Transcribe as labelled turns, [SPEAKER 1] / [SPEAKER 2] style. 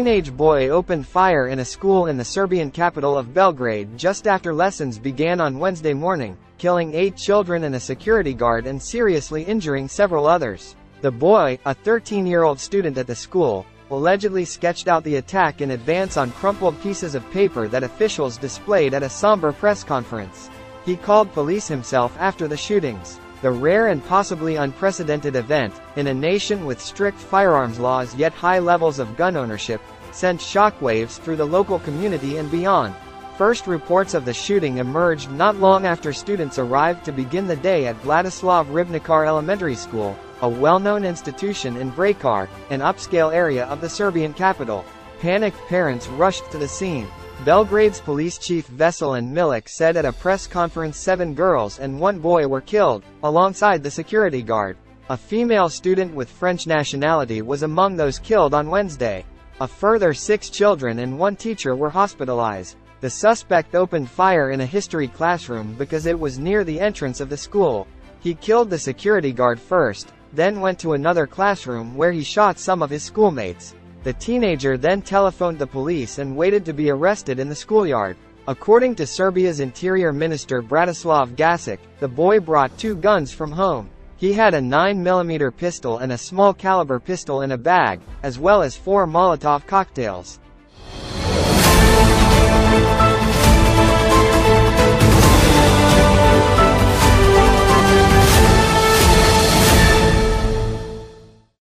[SPEAKER 1] teenage boy opened fire in a school in the Serbian capital of Belgrade just after lessons began on Wednesday morning, killing 8 children and a security guard and seriously injuring several others. The boy, a 13-year-old student at the school, allegedly sketched out the attack in advance on crumpled pieces of paper that officials displayed at a somber press conference. He called police himself after the shootings. The rare and possibly unprecedented event, in a nation with strict firearms laws yet high levels of gun ownership, sent shockwaves through the local community and beyond. First reports of the shooting emerged not long after students arrived to begin the day at Vladislav Ribnikar Elementary School, a well-known institution in Brekar, an upscale area of the Serbian capital. Panicked parents rushed to the scene. Belgrade's police chief Veselin Milic said at a press conference 7 girls and 1 boy were killed, alongside the security guard. A female student with French nationality was among those killed on Wednesday. A further 6 children and 1 teacher were hospitalized. The suspect opened fire in a history classroom because it was near the entrance of the school. He killed the security guard first, then went to another classroom where he shot some of his schoolmates. The teenager then telephoned the police and waited to be arrested in the schoolyard. According to Serbia's Interior Minister Bratislav Gašić, the boy brought 2 guns from home. He had a 9mm pistol and a small caliber pistol in a bag, as well as 4 Molotov cocktails.